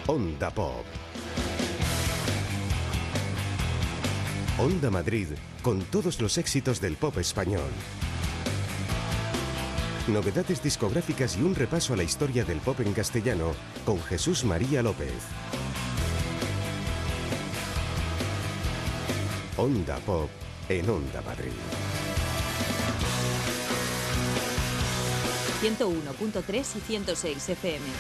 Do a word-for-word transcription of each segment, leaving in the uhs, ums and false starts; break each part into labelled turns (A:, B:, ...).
A: Onda Pop. Onda Madrid, con todos los éxitos del pop español. Novedades discográficas y un repaso a la historia del pop en castellano con Jesús María López. Onda Pop en Onda Madrid.
B: ciento uno punto tres y ciento seis F M.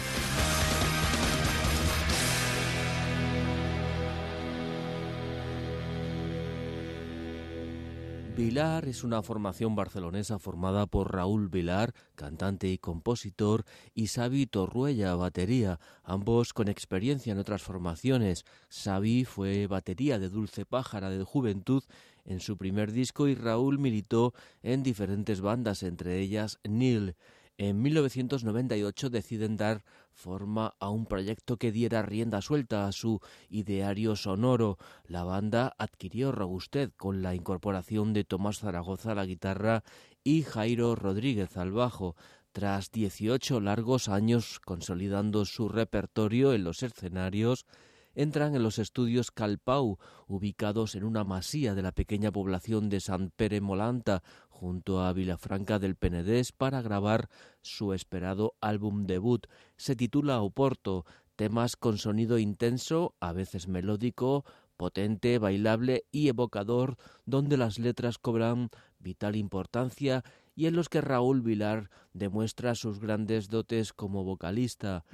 C: Vilar es una formación barcelonesa formada por Raúl Vilar, cantante y compositor, y Xavi Torruella, batería, ambos con experiencia en otras formaciones. Xavi fue batería de Dulce Pájara de Juventud en su primer disco y Raúl militó en diferentes bandas, entre ellas Nil. En mil novecientos noventa y ocho deciden dar forma a un proyecto que diera rienda suelta a su ideario sonoro. La banda adquirió robustez con la incorporación de Tomás Zaragoza a la guitarra y Jairo Rodríguez al bajo. Tras dieciocho largos años consolidando su repertorio en los escenarios, entran en los estudios Calpau, ubicados en una masía de la pequeña población de Sant Pere Molanta, junto a Vilafranca del Penedès, para grabar su esperado álbum debut. Se titula Oporto, temas con sonido intenso, a veces melódico, potente, bailable y evocador, donde las letras cobran vital importancia y en los que Raúl Vilar demuestra sus grandes dotes como vocalista.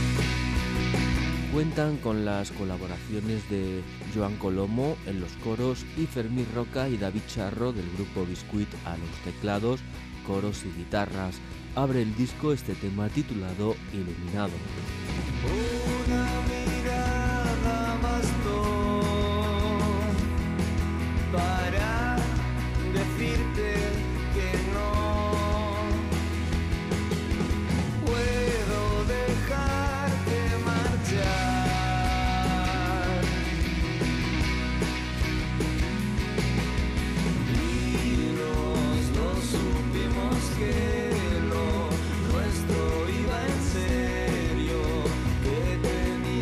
C: Cuentan con las colaboraciones de Joan Colomo en los coros y Fermín Roca y David Charro del grupo Biscuit a los teclados, coros y guitarras. Abre el disco este tema titulado Iluminado.
D: Una mirada bastó para decirte que no puedo dejarte marchar. Y los dos supimos que lo nuestro iba en serio, que tenía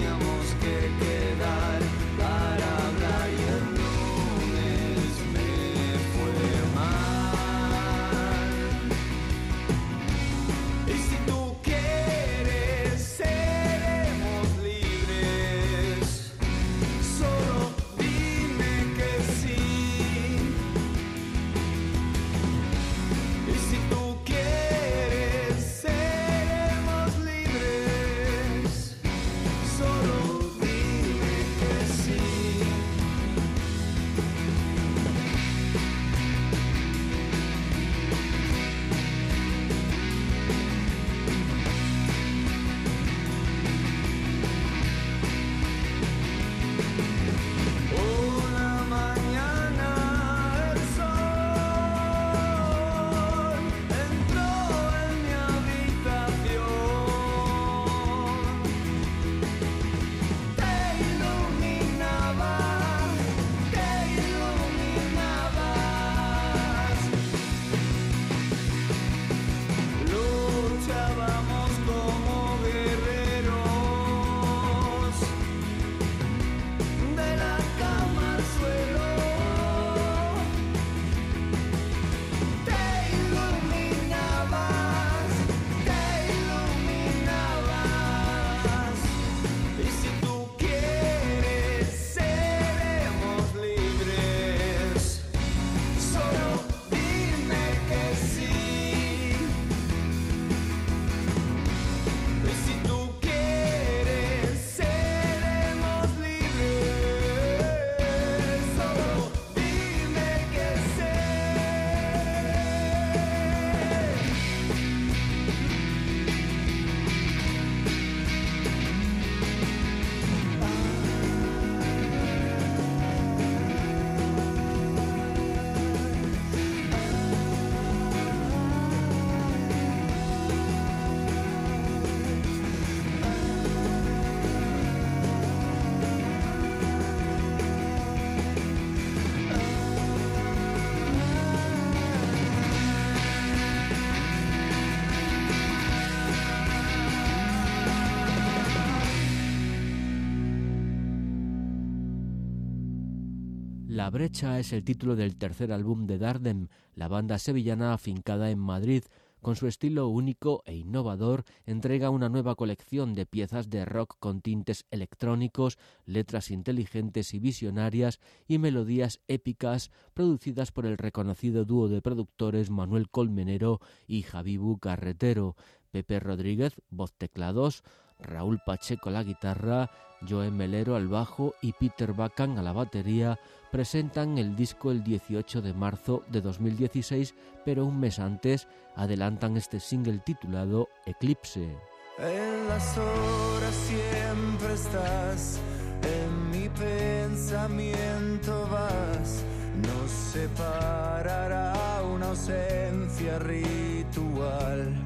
C: La brecha es el título del tercer álbum de Dardem, la banda sevillana afincada en Madrid. Con su estilo único e innovador, entrega una nueva colección de piezas de rock con tintes electrónicos, letras inteligentes y visionarias y melodías épicas producidas por el reconocido dúo de productores Manuel Colmenero y Javibu Carretero. Pepe Rodríguez, voz teclados, Raúl Pacheco a la guitarra, Joe Melero al bajo y Peter Bacan a la batería presentan el disco el dieciocho de marzo de dos mil dieciséis, pero un mes antes adelantan este single titulado Eclipse.
D: En las horas siempre estás, en mi pensamiento vas, nos separará una ausencia ritual.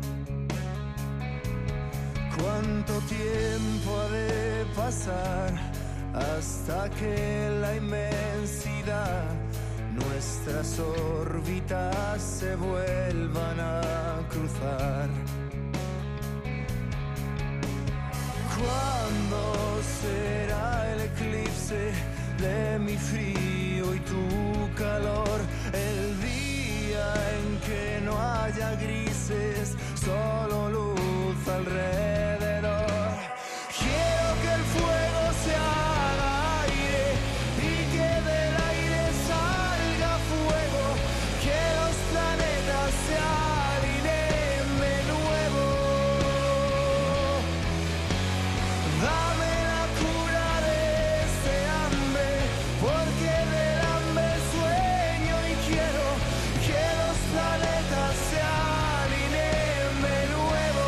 D: ¿Cuánto tiempo ha de pasar hasta que la inmensidad, nuestras órbitas se vuelvan a cruzar? ¿Cuándo será el eclipse de mi frío y tu calor? El día en que no haya grises, solo luz alrededor. Quiero que el fuego se haga aire y que del aire salga fuego, que los planetas se alineen de nuevo. Dame la cura de este hambre, porque del hambre sueño y quiero que los planetas se alineen de nuevo.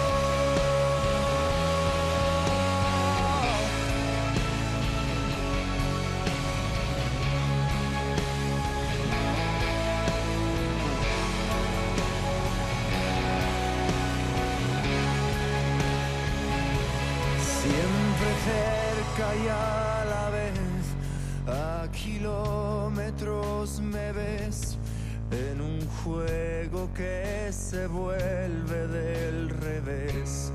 D: Siempre cerca y a la vez, a kilómetros me ves, en un juego que se vuelve del revés.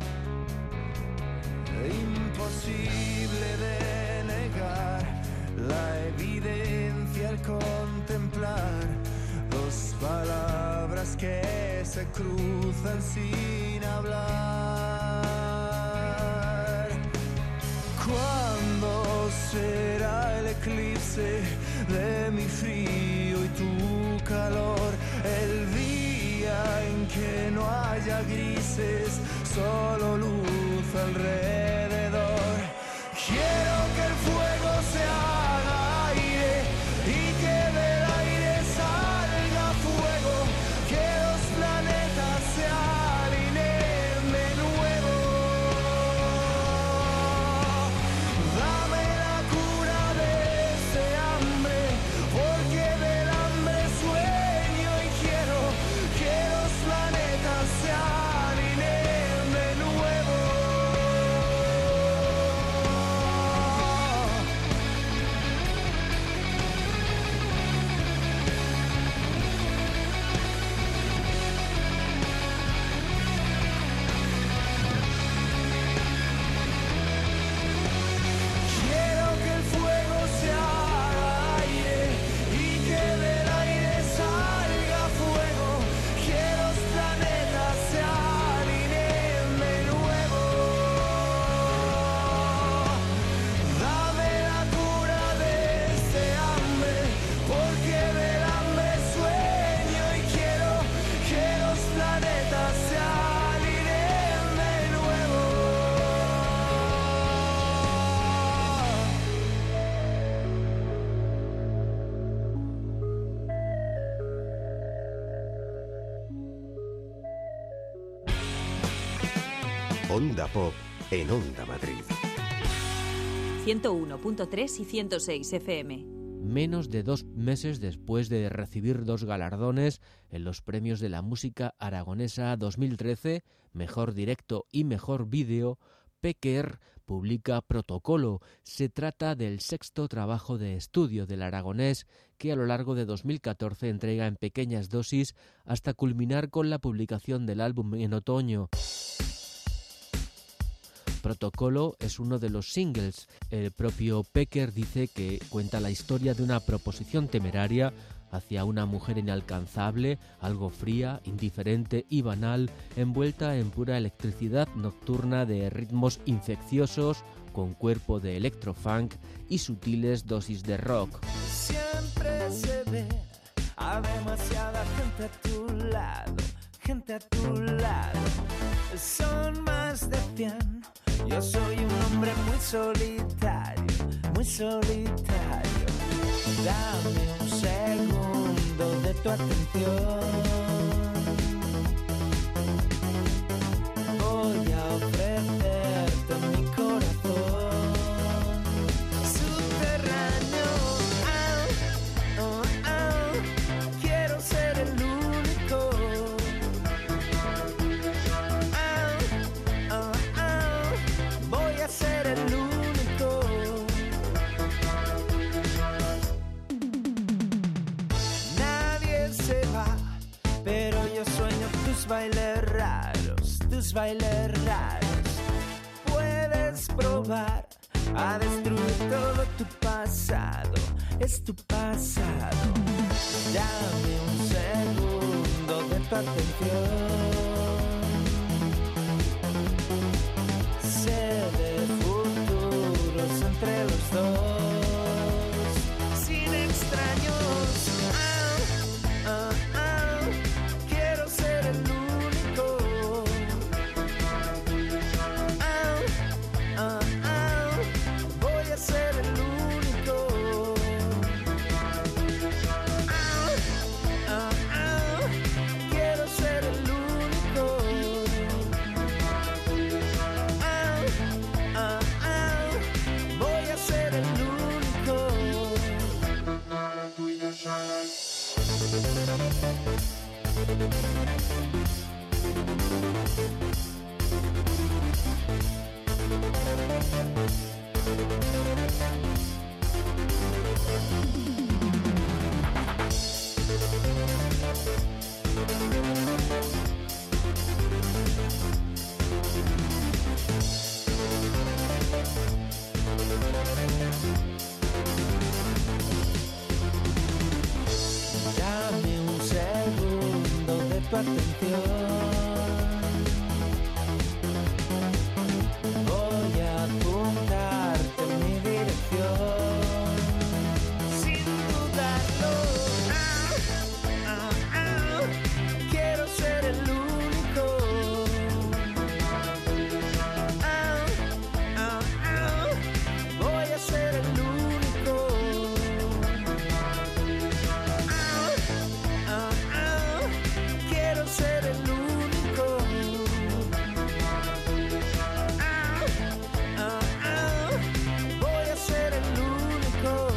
D: Imposible de negar la evidencia al contemplar dos palabras que se cruzan sin hablar. ¿Cuándo será el eclipse de mi frío y tu calor? El día en que no haya grises, solo luz alrededor. Quiero que el fuego se haga aire y que del aire salga fuego, que los planetas se alineen de nuevo. Dame la cura de este hambre, porque del hambre sueño y quiero que los planetas se alineen de nuevo. Quiero que el fuego se haga aire y que del aire salga fuego, que los planetas se alineen de nuevo. Dame la cura de este hambre, porque del hambre sueño y quiero que los planetas se alineen de nuevo.
A: Onda Pop en Onda Madrid.
B: ciento uno punto tres y ciento seis F M.
C: Menos de dos meses después de recibir dos galardones en los premios de la música aragonesa dos mil trece, Mejor Directo y Mejor Vídeo, Pecker publica Protocolo. Se trata del sexto trabajo de estudio del aragonés que a lo largo de dos mil catorce entrega en pequeñas dosis hasta culminar con la publicación del álbum en otoño. Protocolo es uno de los singles. El propio Pecker dice que cuenta la historia de una proposición temeraria hacia una mujer inalcanzable, algo fría, indiferente y banal, envuelta en pura electricidad nocturna de ritmos infecciosos, con cuerpo de electrofunk y sutiles dosis de rock.
D: Siempre se ve a demasiada gente a tu lado, gente a tu lado. Son más de cien. Yo soy un hombre muy solitario, muy solitario. Dame un segundo de tu atención. Voy a ofrecerte mi corazón subterráneo. Oh, oh, oh. Quiero ser el único. Oh, oh, oh. Voy a ser el único. Pero yo sueño tus bailes raros, tus bailes raros. Puedes probar a destruir todo tu pasado, es tu pasado. Dame un segundo de tu atención. Sé de futuros entre los dos, sin extraños. Ah, ah, ah. Quiero ser el único. Ah, ah, ah. Voy a ser el único. Ah, ah, ah. Quiero ser el único. Ah, ah, ah. Voy a ser el único. Dame un segundo de tu atención. Voy a apuntarte en mi dirección, sin dudarlo. Ah, ah, ah. Quiero ser el único. Ah, ah, ah. Voy a ser el único. Ah, ah, quiero ser el único. Ah, ah, ah, voy a ser el único.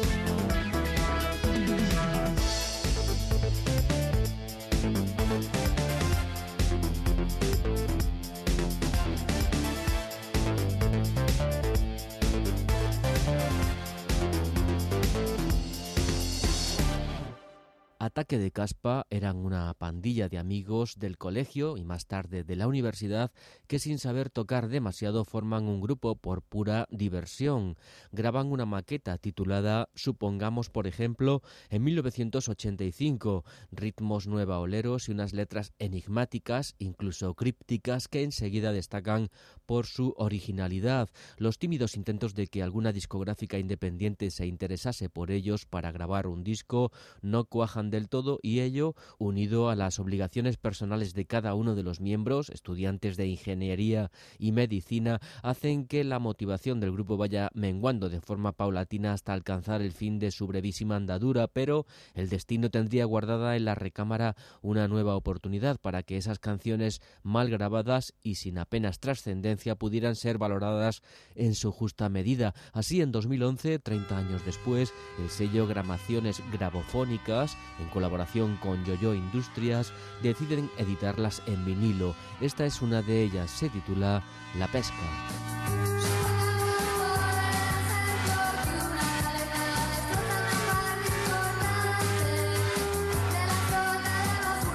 C: Ataque de Caspa eran una pandilla de amigos del colegio y más tarde de la universidad que sin saber tocar demasiado forman un grupo por pura diversión. Graban una maqueta titulada Supongamos, por ejemplo, en mil novecientos ochenta y cinco, ritmos nuevaoleros y unas letras enigmáticas, incluso crípticas, que enseguida destacan por su originalidad. Los tímidos intentos de que alguna discográfica independiente se interesase por ellos para grabar un disco no cuajan del todo, y ello, unido a las obligaciones personales de cada uno de los miembros, estudiantes de ingeniería y medicina, hacen que la motivación del grupo vaya menguando de forma paulatina hasta alcanzar el fin de su brevísima andadura, pero el destino tendría guardada en la recámara una nueva oportunidad para que esas canciones mal grabadas y sin apenas trascendencia pudieran ser valoradas en su justa medida. Así, en dos mil once, treinta años después, el sello Gramaciones Grabofónicas, en colaboración con Yo-Yo Industrias, deciden editarlas en vinilo. Esta es una de ellas, se titula La Pesca.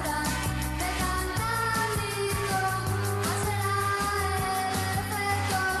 E: Thank you.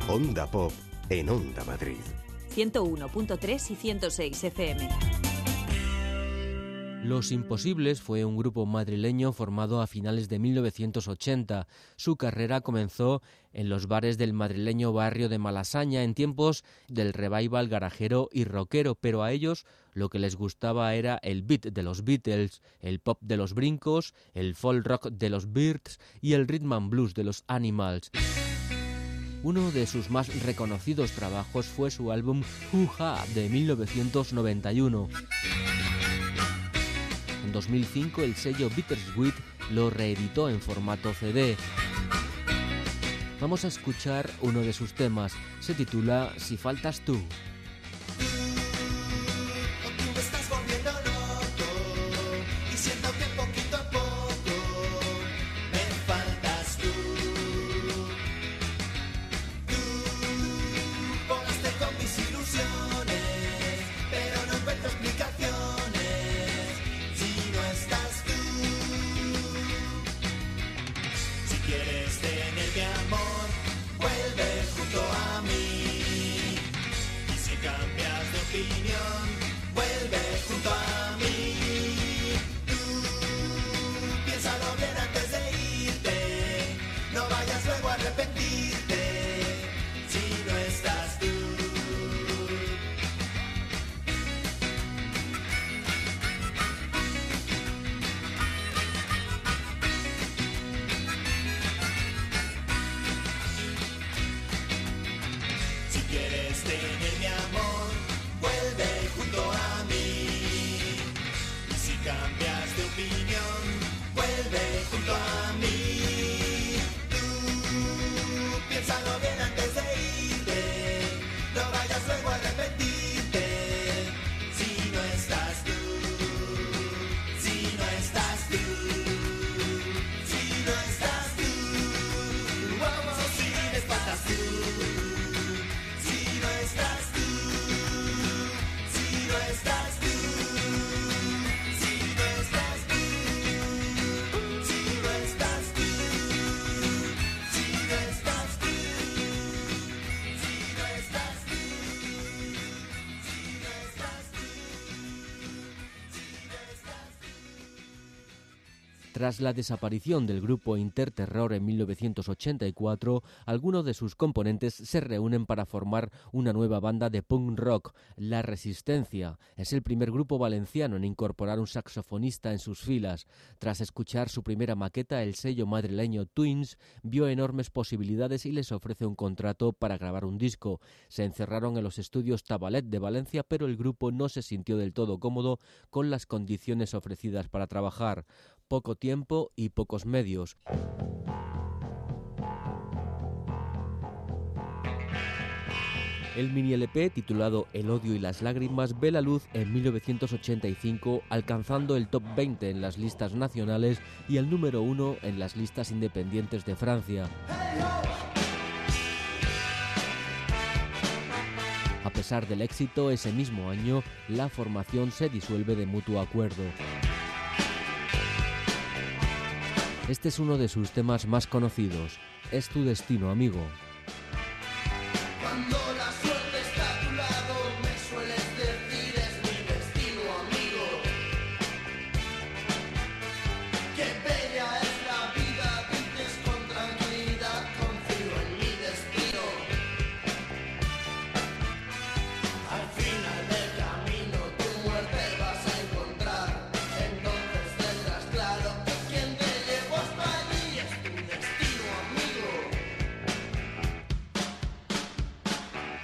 A: Onda Pop en Onda Madrid.
B: ciento uno punto tres y ciento seis F M.
C: Los Imposibles fue un grupo madrileño formado a finales de mil novecientos ochenta. Su carrera comenzó en los bares del madrileño barrio de Malasaña en tiempos del revival garajero y rockero, pero a ellos lo que les gustaba era el beat de los Beatles, el pop de los Brincos, el folk rock de los Byrds y el rhythm and blues de los Animals. Uno de sus más reconocidos trabajos fue su álbum Hoo-Ha de mil novecientos noventa y uno. En dos mil cinco el sello Bittersweet lo reeditó en formato C D. Vamos a escuchar uno de sus temas, se titula Si faltas tú. Tras la desaparición del grupo Interterror en mil novecientos ochenta y cuatro, algunos de sus componentes se reúnen para formar una nueva banda de punk rock, La Resistencia. Es el primer grupo valenciano en incorporar un saxofonista en sus filas. Tras escuchar su primera maqueta, el sello madrileño Twins vio enormes posibilidades y les ofrece un contrato para grabar un disco. Se encerraron en los estudios Tabalet de Valencia, pero el grupo no se sintió del todo cómodo con las condiciones ofrecidas para trabajar. Poco tiempo y pocos medios. El mini L P, titulado El odio y las lágrimas, ve la luz en mil novecientos ochenta y cinco, alcanzando el top veinte en las listas nacionales y el número uno en las listas independientes de Francia. A pesar del éxito, ese mismo año, la formación se disuelve de mutuo acuerdo. Este es uno de sus temas más conocidos. Es tu destino, amigo.
E: Cuando la suerte está a tu lado, me sueles decir es mi destino, amigo. Qué bella es la vida, dices con tranquilidad, confío en mi destino. Al final del camino tu muerte vas a encontrar, entonces tendrás claro que quien te llevó hasta allí es tu destino, amigo.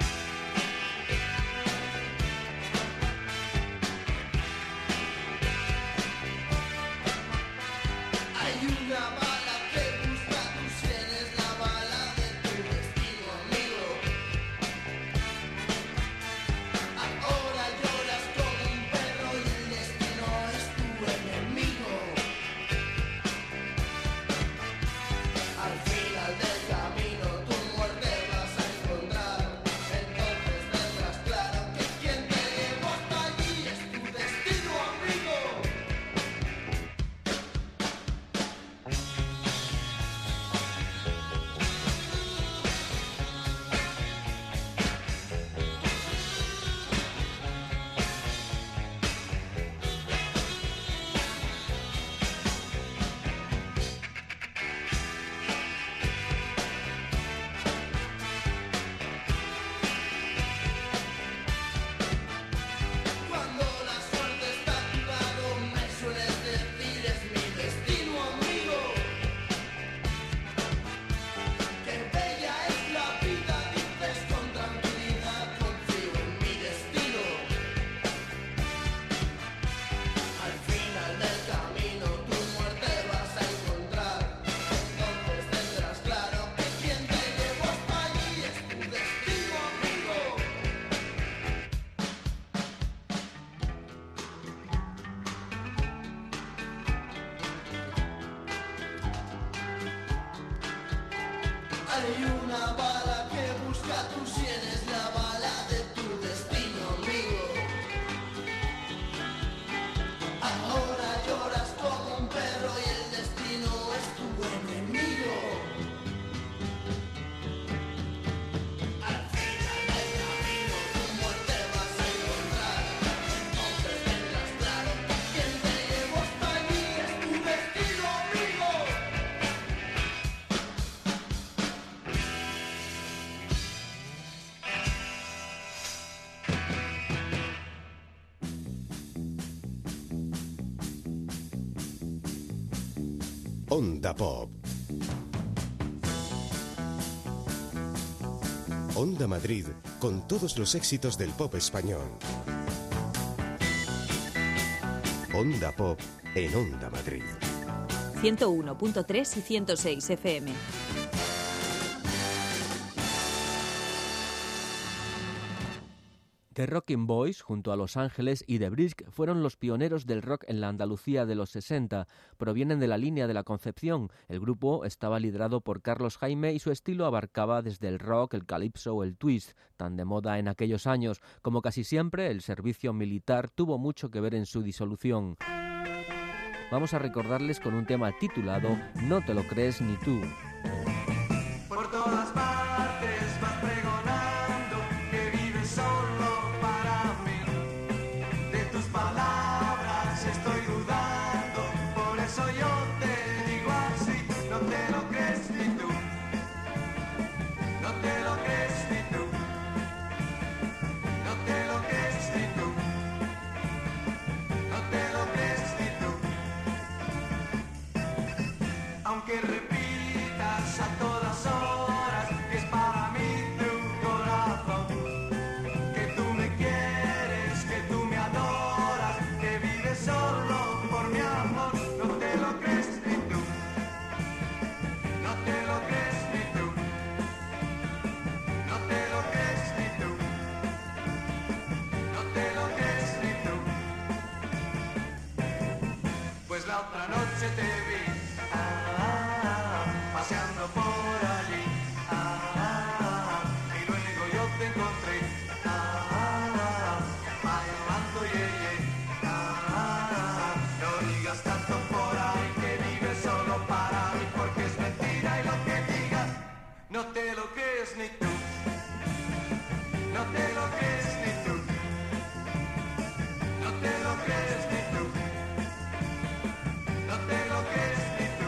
E: Hay una bala que busca tus sienes, la bala de tu destino, amigo. Ahora lloras como un perro y el destino es tu enemigo. Al final del camino tu muerte vas a encontrar. Entonces tendrás claro que quien te llevó hasta allí es tu destino, amigo.
A: Onda Pop. Onda Madrid, con todos los éxitos del pop español. Onda Pop en Onda Madrid.
B: ciento uno punto tres y ciento seis F M.
C: The Rocking Boys, junto a Los Ángeles y The Brisk, fueron los pioneros del rock en la Andalucía de los sesenta. Provienen de la línea de la Concepción. El grupo estaba liderado por Carlos Jaime y su estilo abarcaba desde el rock, el calipso o el twist, tan de moda en aquellos años. Como casi siempre, el servicio militar tuvo mucho que ver en su disolución. Vamos a recordarles con un tema titulado No te lo crees ni tú.
D: Por todas partes vas pregonando que vives solo para mí. De tus palabras estoy dudando, por eso yo te digo así. No te lo crees ni tú, no te lo crees ni tú, no te lo crees ni tú, no te lo crees ni tú. Aunque repitas a todas horas que es para mí tu corazón, que tú me quieres, que tú me adoras, que vives solo por mi amor. No te lo crees ni tú, no te lo crees ni tú, no te lo crees ni tú, no te lo crees ni tú. Pues la otra noche te vi paseando por allí, ah, y luego yo te encontré, ah, bailando yeye, ah, no digas tanto por ahí que vives solo para mí, porque es mentira y lo que digas no te lo crees ni tú, no te lo crees ni tú, no te lo crees ni tú, no te lo crees ni tú.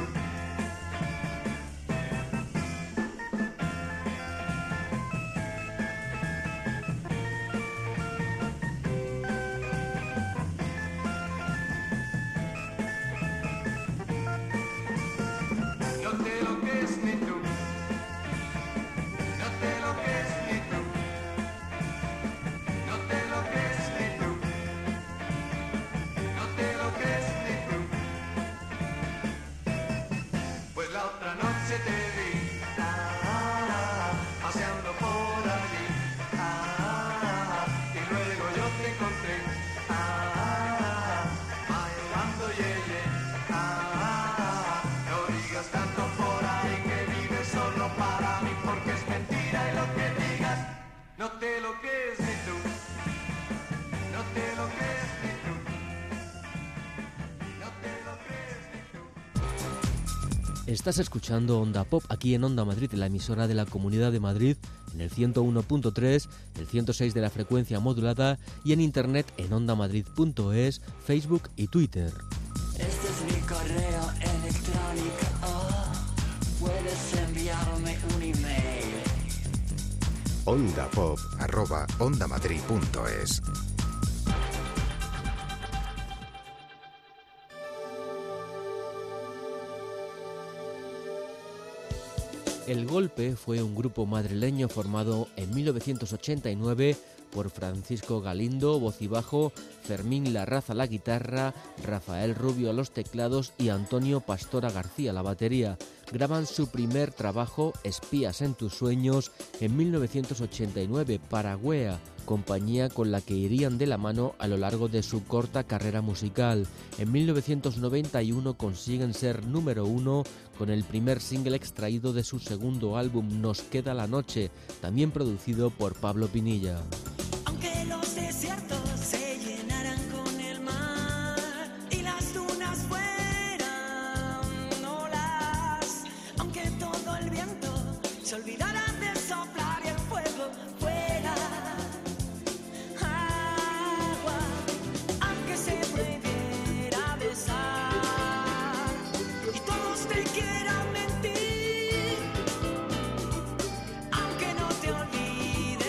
D: No te lo crees ni tú, no te lo crees ni tú, no te lo crees ni tú, no te lo crees ni tú. Pues la otra noche te vi, ah, paseando por allí, ah, y luego yo te encontré, ah, bailando yeye, ah, no digas tanto por ahí que vives solo para mí, porque es mentira y lo que digas no te lo crees ni tú, no te lo crees ni tú, no te lo crees ni tú.
C: Estás escuchando Onda Pop aquí en Onda Madrid, la emisora de la Comunidad de Madrid, en el ciento uno punto tres, el ciento seis de la frecuencia modulada y en internet en ondamadrid punto es, Facebook y Twitter.
F: Este es mi correo electrónico, oh, puedes enviarme un email.
A: Onda Pop arroba ondamadrid punto es.
C: El Golpe fue un grupo madrileño formado en mil novecientos ochenta y nueve por Francisco Galindo, voz y bajo, Fermín Larraza la guitarra, Rafael Rubio a los teclados y Antonio Pastora García la batería. graban su primer trabajo, Espías en tus sueños, en mil novecientos ochenta y nueve para Wea, compañía con la que irían de la mano a lo largo de su corta carrera musical. En mil novecientos noventa y uno consiguen ser número uno con el primer single extraído de su segundo álbum, Nos queda la noche, también producido por Pablo Pinilla.
F: Aunque los desiertos se llenaran con el mar y las dunas fueran olas, aunque todo el viento se olvidara de soplar y el fuego fuera agua, aunque se prohibiera besar y todos te quieran mentir, aunque no te olvide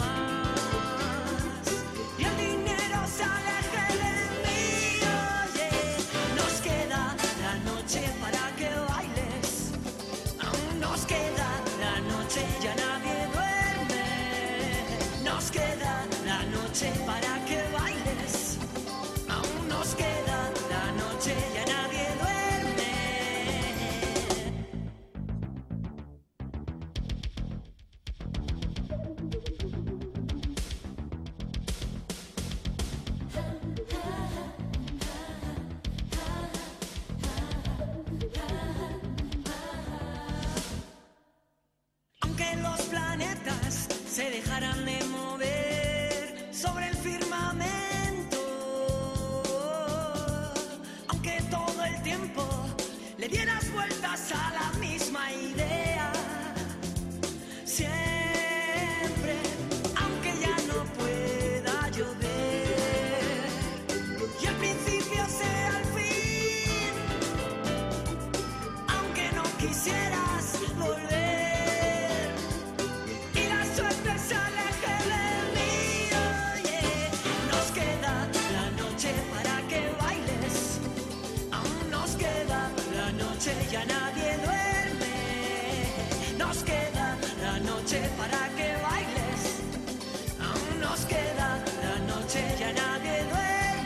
F: jamás y el dinero se aleje de mí. Oye, nos queda la noche para que bailes, aún nos queda la noche, ya nadie duerme. Nos queda la noche para que bailes, aún nos queda la noche, ya nadie duerme. Aunque los planetas se dejaran de mover sobre el firmamento, aunque todo el tiempo le dieras vueltas a la misma idea, siempre, aunque ya no pueda llover y el principio sea el fin, aunque no quisieras volver y la suerte se aleje de mí. Oye, nos queda la noche para que bailes, aún nos queda la noche, ya nadie duerme. Nos queda la noche para que bailes, aún nos queda la noche, ya nadie duerme.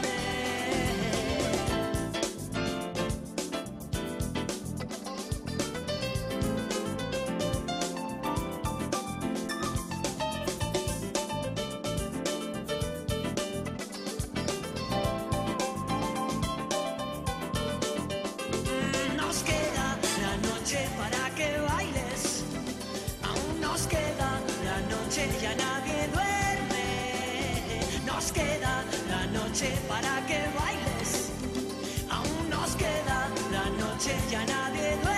F: Nos queda la noche para que bailes, aún nos queda la noche, ya nadie duerme. Nos queda la noche para que bailes, aún nos queda la noche, ya nadie duerme.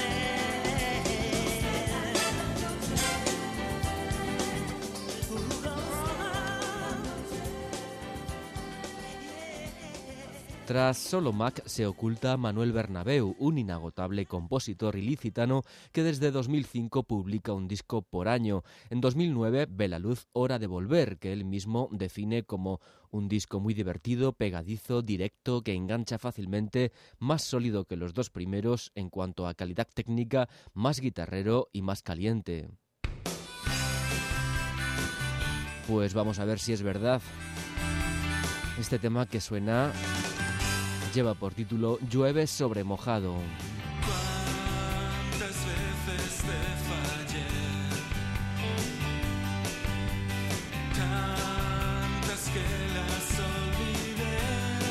C: Tras Solo Mac se oculta Manuel Bernabéu, un inagotable compositor ilicitano que desde dos mil cinco publica un disco por año. En dos mil nueve ve la luz Hora de volver, que él mismo define como un disco muy divertido, pegadizo, directo, que engancha fácilmente, más sólido que los dos primeros en cuanto a calidad técnica, más guitarrero y más caliente. Pues vamos a ver si es verdad. Este tema que suena lleva por título Llueve sobre mojado.
D: ¿Cuántas veces te fallé? Tantas que las olvidé.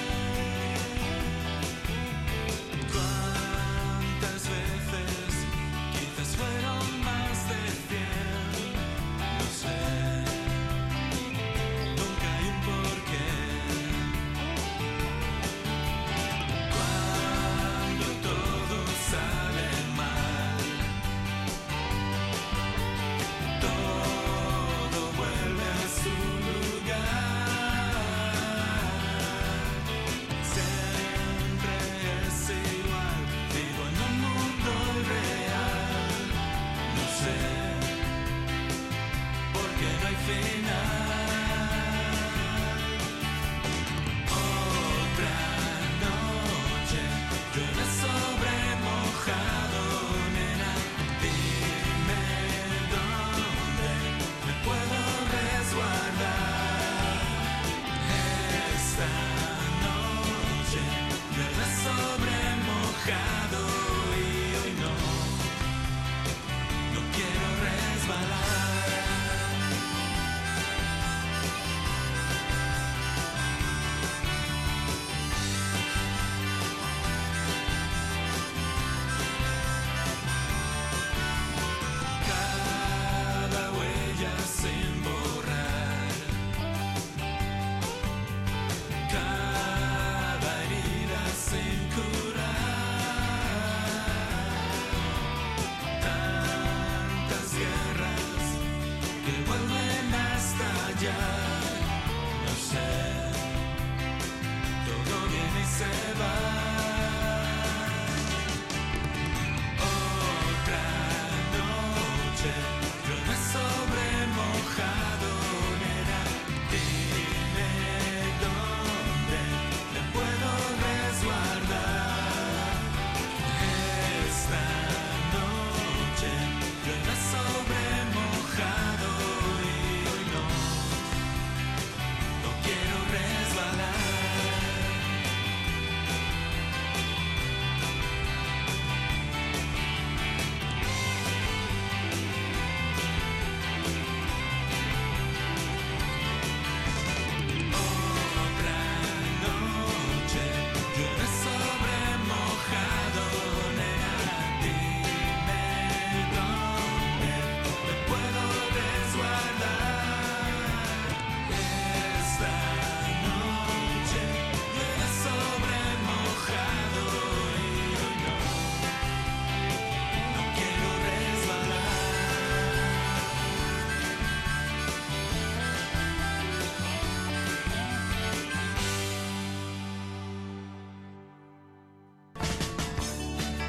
D: ¿Cuántas veces? Quizás fueron más de cien. No sé. Nunca hay un porqué. Cuando todo sale mal, todo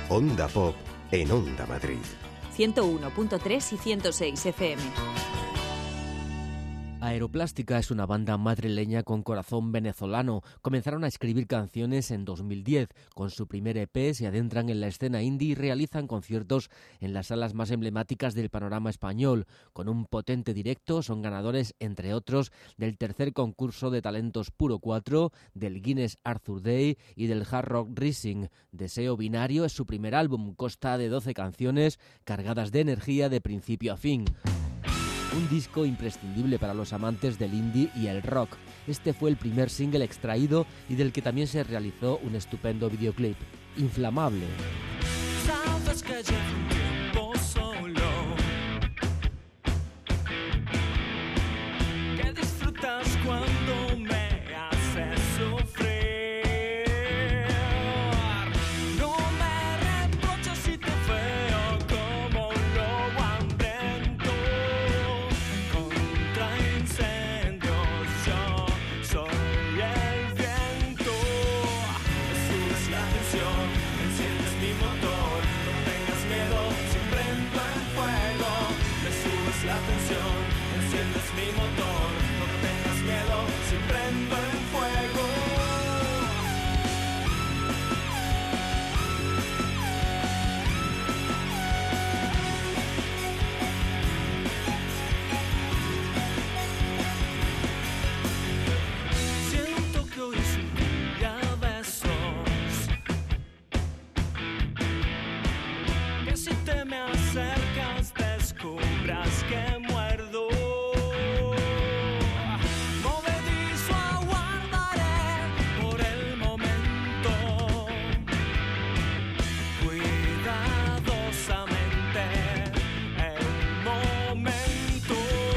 A: Onda Pop en Onda Madrid.
B: ciento uno punto tres y ciento seis F M.
C: Aeroplástica es una banda madrileña con corazón venezolano. Comenzaron a escribir canciones en dos mil diez. Con su primer E P se adentran en la escena indie y realizan conciertos en las salas más emblemáticas del panorama español. Con un potente directo son ganadores, entre otros, del tercer concurso de talentos Puro cuatro, del Guinness Arthur Day y del Hard Rock Rising. Deseo Binario es su primer álbum, consta de doce canciones cargadas de energía de principio a fin. Un disco imprescindible para los amantes del indie y el rock. Este fue el primer single extraído y del que también se realizó un estupendo videoclip, Inflamable.
D: Sabes que llevo un tiempo solo, que disfrutas cuando me haces sufrir. No me reproches si te veo como un lobo hambriento. Contra incendios yo soy el viento. Me subes la tensión, enciendes mi motor. No tengas miedo, si prendo en fuego. Me subes la tensión, enciendes mi motor. No tengas miedo, si prendo en fuego. Siento que hoy es un día de esos, que si te me acercas descubras que muerdo. Movedizo aguardaré por el momento, cuidadosamente el momento.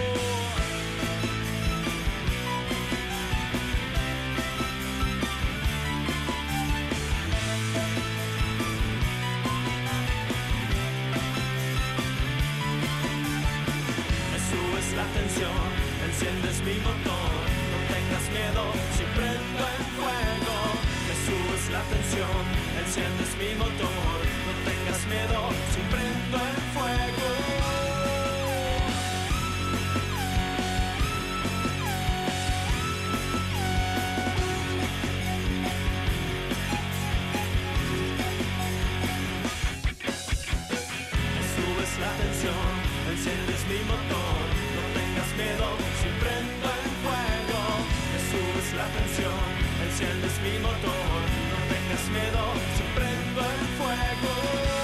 D: Me subes la tensión, enciendes mi motor. No tengas miedo, si prendo en fuego. Me subes la tensión, enciendes mi motor. No tengas miedo, si prendo en fuego. Me subes la tensión, enciendes mi motor. No tengas miedo, si prendo en fuego. Me subes la tensión, enciendes mi motor. No tengas miedo, si prendo en fuego.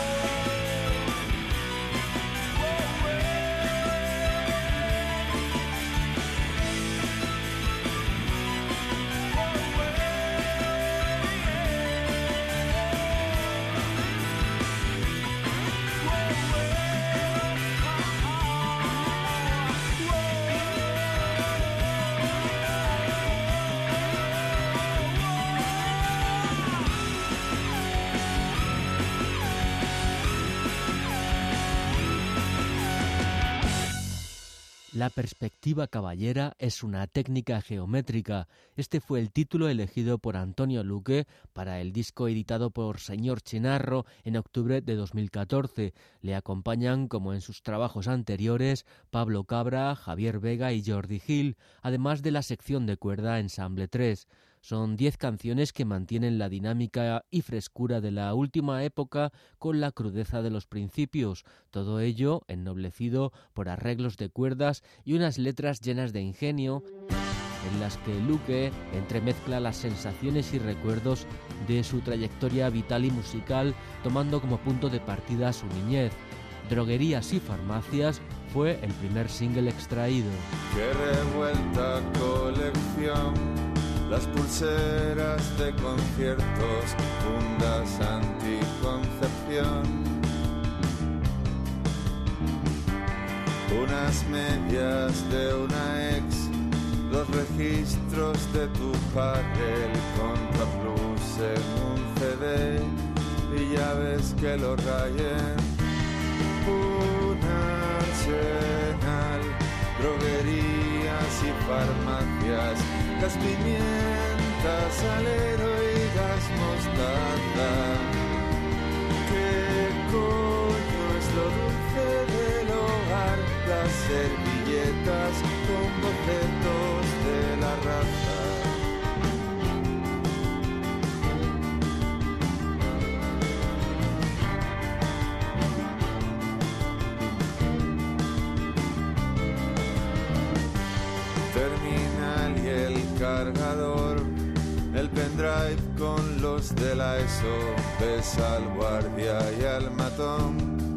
C: La perspectiva caballera es una técnica geométrica. Este fue el título elegido por Antonio Luque para el disco editado por Señor Chinarro en octubre de dos mil catorce. Le acompañan, como en sus trabajos anteriores, Pablo Cabra, Javier Vega y Jordi Gil, además de la sección de cuerda Ensamble tres. Son diez canciones que mantienen la dinámica y frescura de la última época con la crudeza de los principios, todo ello ennoblecido por arreglos de cuerdas y unas letras llenas de ingenio en las que Luque entremezcla las sensaciones y recuerdos de su trayectoria vital y musical, tomando como punto de partida su niñez. Droguerías y farmacias fue el primer single extraído.
G: Qué revuelta colección, las pulseras de conciertos, fundas anticoncepción, unas medias de una ex, los registros de tu padre, el contraplus en un C D y llaves que lo rayen. Un arsenal, droguerías y farmacias, las pimientas, salero y gas mostaza, que coño es lo dulce del hogar? Las servilletas con bocetos de la raza. Terminal y el cargador, el pendrive con los de la ESO, ves al guardia y al matón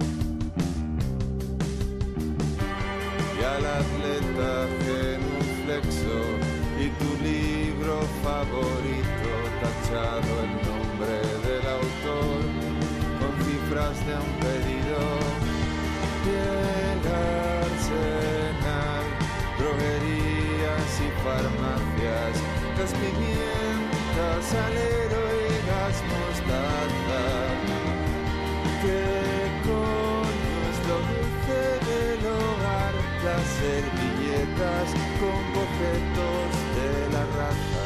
G: y al atleta genuflexo y tu libro favorito tachado el nombre del autor con cifras de un pedido y el arsenal, droguerías y farmacias, gas pimienta, salero y gas mostaza. ¿Qué coño es lo dulce del hogar? Las servilletas con bocetos de la raza.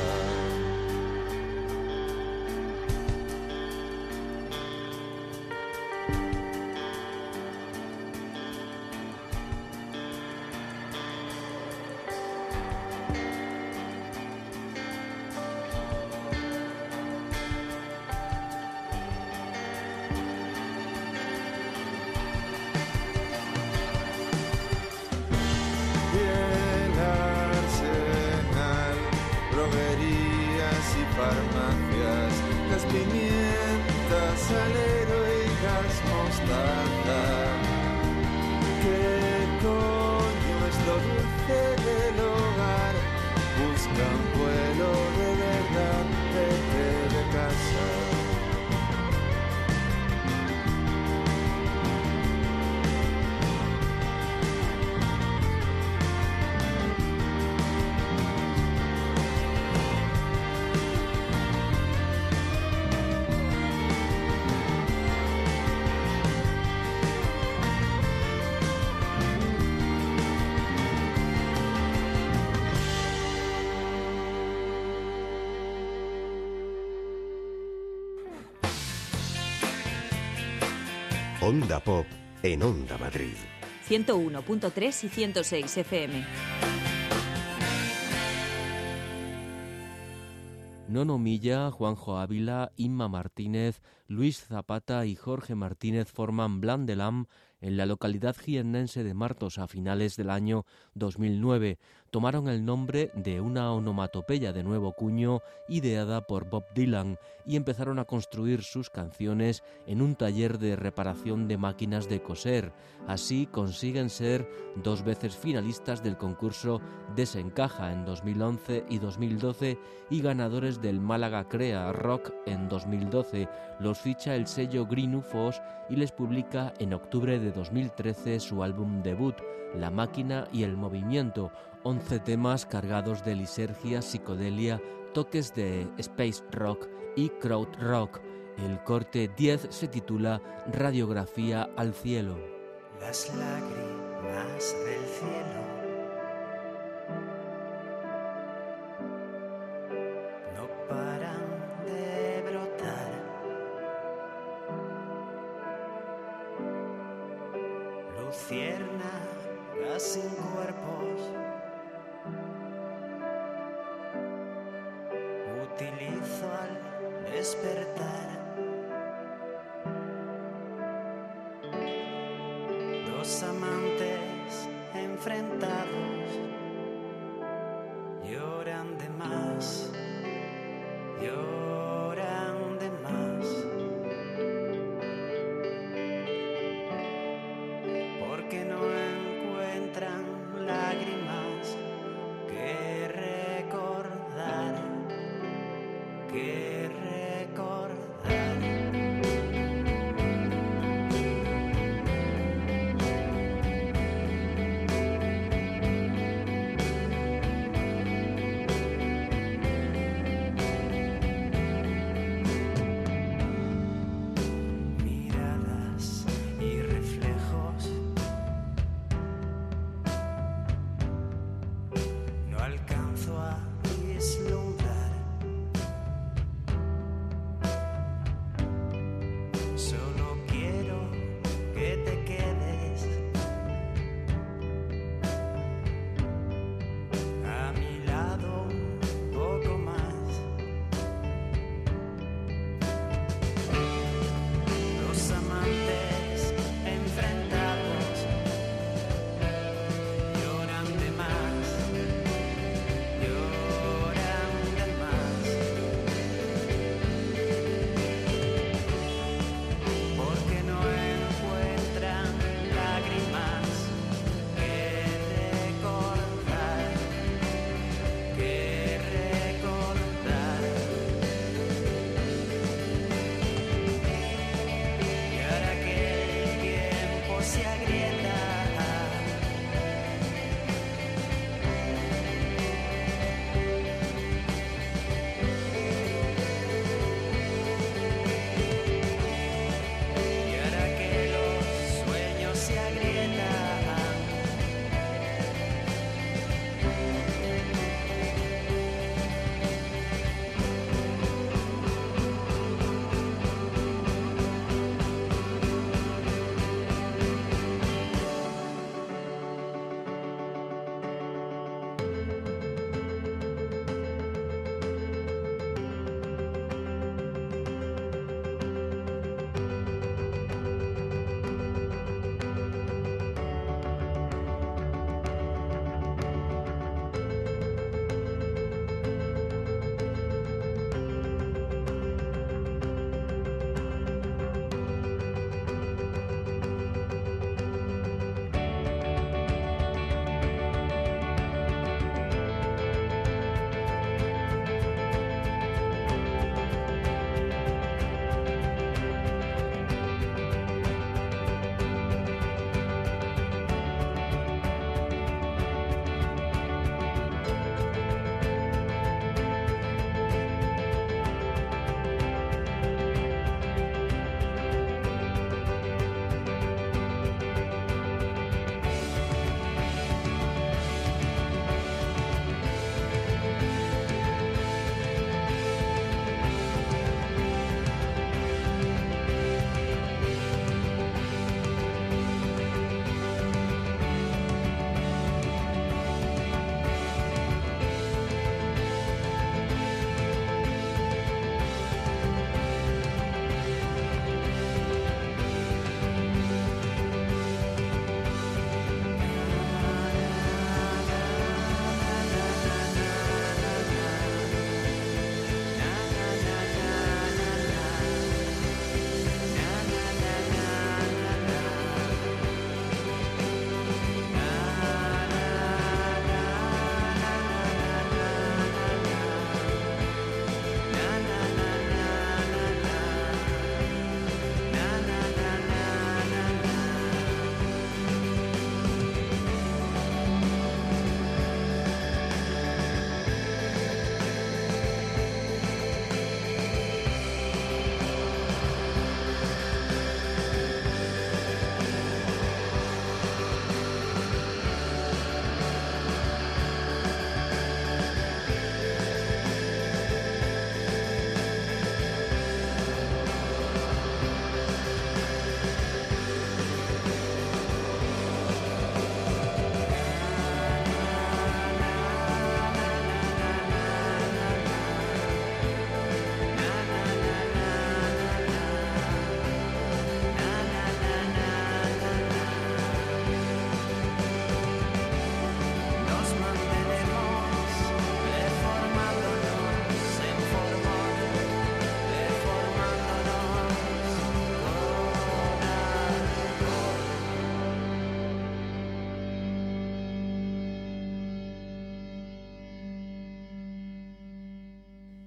G: Farmacias, gas pimienta, salero y gas mostaza. ¿Qué coño es lo dulce del hogar? Busca un vuelo de verdad, vete de casa.
A: Onda Pop en Onda Madrid.
B: ciento uno punto tres y ciento seis F M.
C: Nono Milla, Juanjo Ávila, Inma Martínez, Luis Zapata y Jorge Martínez forman Blandelam en la localidad jiennense de Martos a finales del año dos mil nueve. Tomaron el nombre de una onomatopeya de nuevo cuño ideada por Bob Dylan y empezaron a construir sus canciones en un taller de reparación de máquinas de coser. Así consiguen ser dos veces finalistas del concurso Desencaja en dos mil once y dos mil doce y ganadores del Málaga Crea Rock en dos mil doce. Los ficha el sello Green U F Os y les publica en octubre de dos mil trece su álbum debut, La Máquina y el Movimiento, once temas cargados de lisergia, psicodelia, toques de space rock y crowd rock. El corte diez se titula Radiografía al cielo.
H: Las lágrimas del cielo no paran de brotar. Luciérnagas sin cuerpos utilizo al despertar. Dos amantes enfrentados lloran de más, lloran de más, porque no encuentran lágrimas que recordar, que recordar.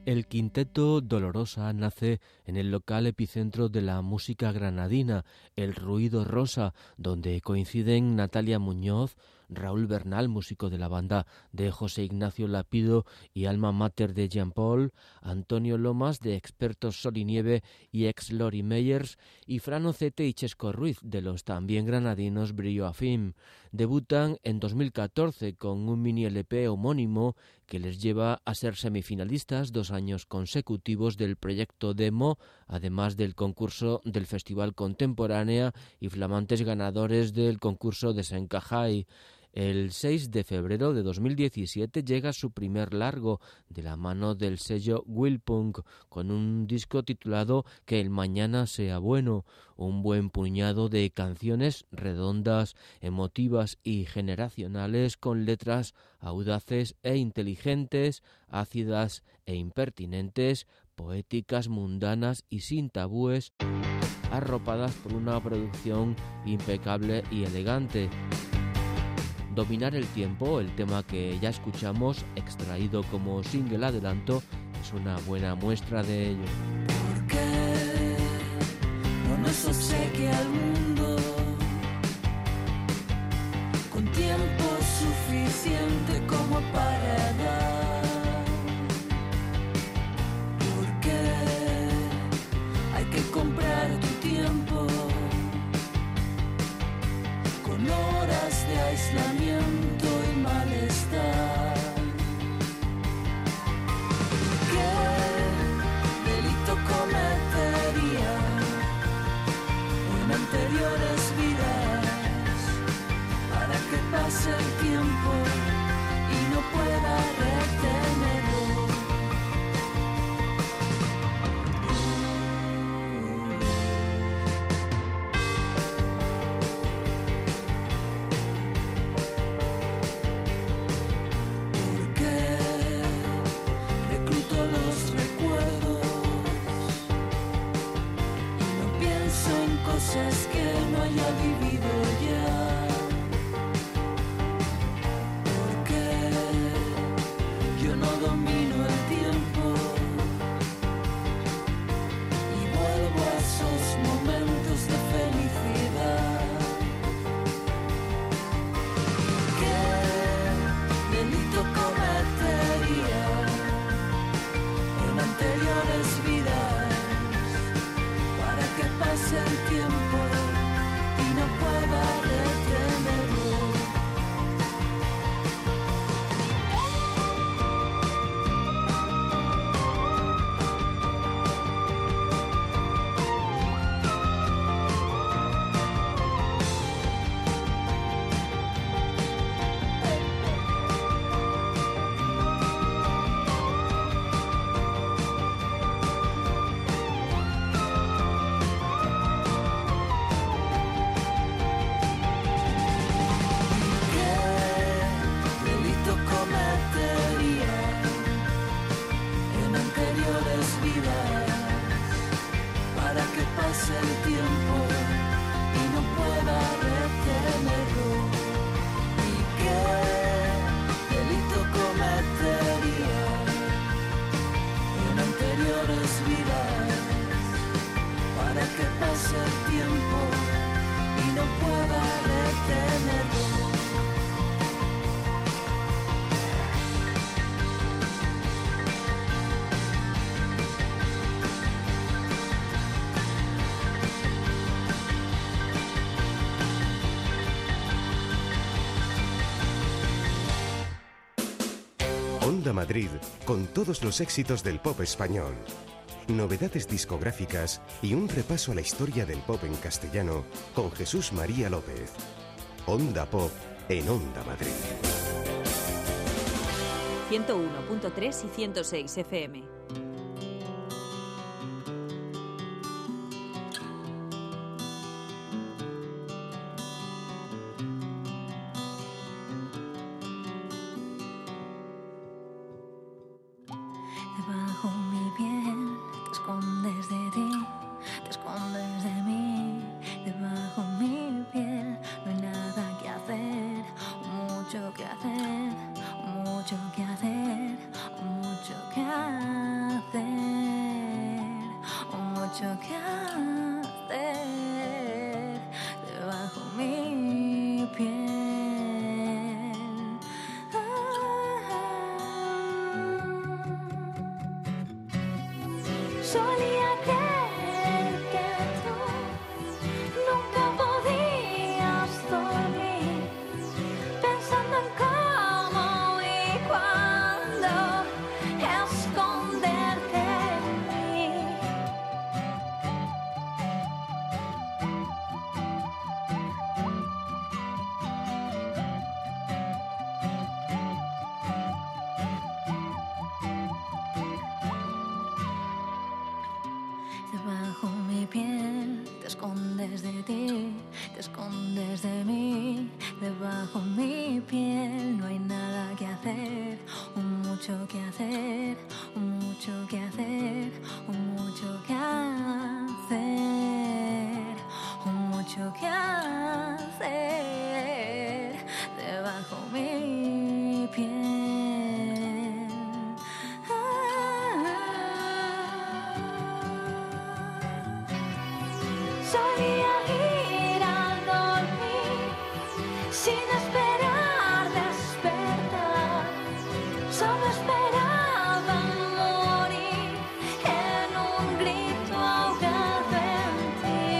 C: El quinteto Dolorosa nace en el local epicentro de la música granadina, El Ruido Rosa, donde coinciden Natalia Muñoz, Raúl Bernal, músico de la banda de José Ignacio Lapido y alma mater de Jean Paul, Antonio Lomas de Expertos Sol y Nieve y ex Lori Meyers, y Fran Ocete y Chesco Ruiz de los también granadinos Brillo Afim. Debutan en dos mil catorce con un mini L P homónimo que les lleva a ser semifinalistas dos años consecutivos del proyecto Demo, además del concurso del Festival Contemporánea y flamantes ganadores del concurso de Sencajay. El seis de febrero de dos mil diecisiete llega su primer largo de la mano del sello Willpunk con un disco titulado Que el mañana sea bueno, un buen puñado de canciones redondas, emotivas y generacionales con letras audaces e inteligentes, ácidas e impertinentes, poéticas, mundanas y sin tabúes, arropadas por una producción impecable y elegante. Dominar el tiempo, el tema que ya escuchamos, extraído como single adelanto, es una buena muestra de ello.
F: ¿Por qué no nos obsequia el mundo con tiempo suficiente como para dar? ¿Por qué hay que comprar tu tiempo con horas de aislamiento y malestar? ¿Qué delito cometería en anteriores vidas para que pase el tiempo y no pueda retenerlo? Cosas que no haya vivido ya. Porque yo no domino el tiempo y vuelvo a esos momentos de felicidad. ¿Qué delito cometería en anteriores vidas para que pase el tiempo y no pueda retenerlo?
A: Onda Madrid, con todos los éxitos del pop español. Novedades discográficas y un repaso a la historia del pop en castellano con Jesús María López. Onda Pop en Onda Madrid.
B: ciento uno punto tres y ciento seis F M.
I: Debajo mi piel te escondes de ti, te escondes de mí. Debajo mi piel no hay nada que hacer, mucho que hacer, mucho que hacer, mucho que hacer. Solía creer que tú nunca podías dormir, pensando en cómo y cuándo esconderte en mí. Debajo mi piel te escondes de ti, te escondes de mí. Debajo mi piel no hay nada que hacer, un mucho que hacer, un mucho que hacer, un mucho que hacer, un mucho que hacer. Debajo mi piel. Solía ir a dormir sin esperar despertar, solo esperaba morir en un grito ahogado en ti.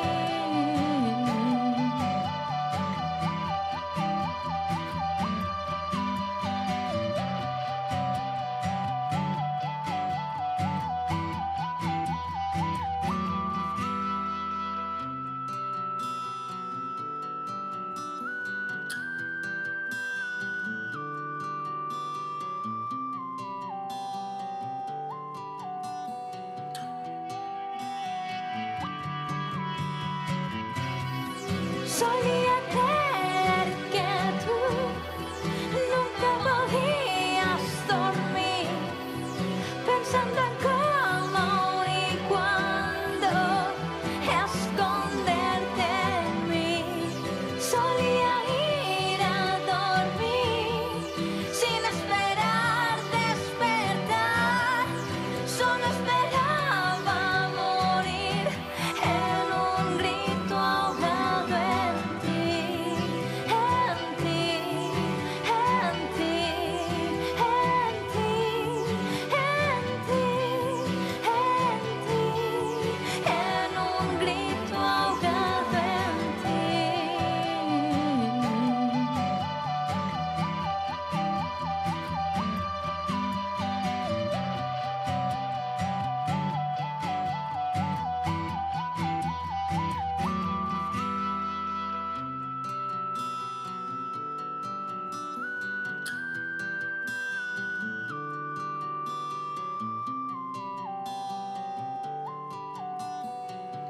I: Solía creer que tú nunca podías dormir, pensando en cómo y cuándo esconderte en mí. Solía ir a dormir sin esperar despertar, solo esperaba morir en un grito ahogado en ti, en ti, en ti, en ti, en ti, en ti, en un grito ahogado en ti.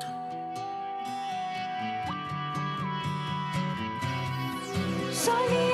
I: Solía